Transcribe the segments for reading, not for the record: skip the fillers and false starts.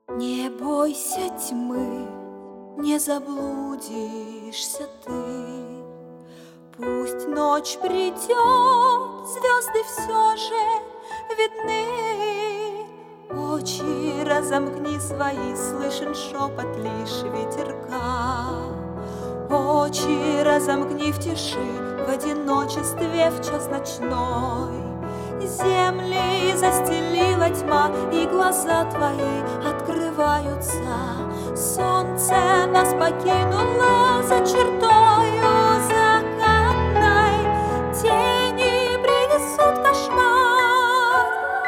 Не бойся тьмы, не заблудишься ты. Пусть ночь придет, звезды все же видны. Очи разомкни свои, слышен шепот лишь ветерка. Очи разомкни в тиши, в одиночестве в час ночной. Земли застелила тьма, и глаза твои открываются. Солнце нас покинуло за чертою закатной. Тени принесут кошмар.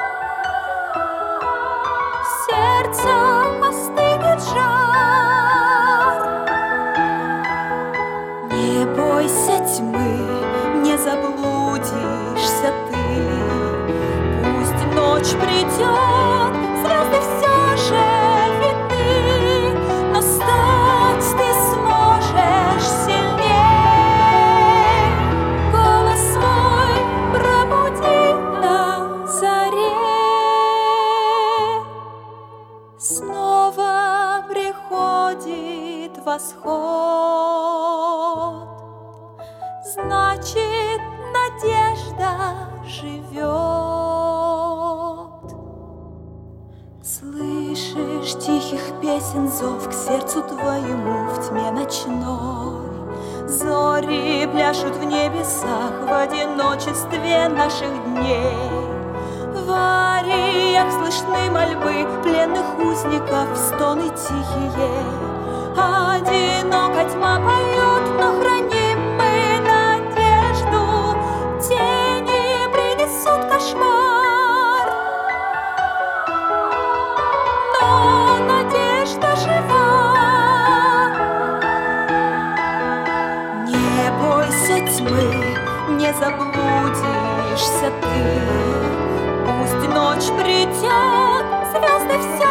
В сердце остынет жар. Не бойся тьмы, не заблудишься ты. Ночь придет, звезды все же видны, но стать ты сможешь сильней. Голос свой пробуди на заре. Снова приходит восход, значит, надежда живет. Слышишь тихих песен зов к сердцу твоему в тьме ночной. Зори пляшут в небесах в одиночестве наших дней. В ариях слышны мольбы пленных узников, стоны тихие. Одиноко тьма поет, но храним мы надежду. Тени принесут кошмар. Надежда жива. Не бойся тьмы, не заблудишься ты. Пусть ночь придет, звезды все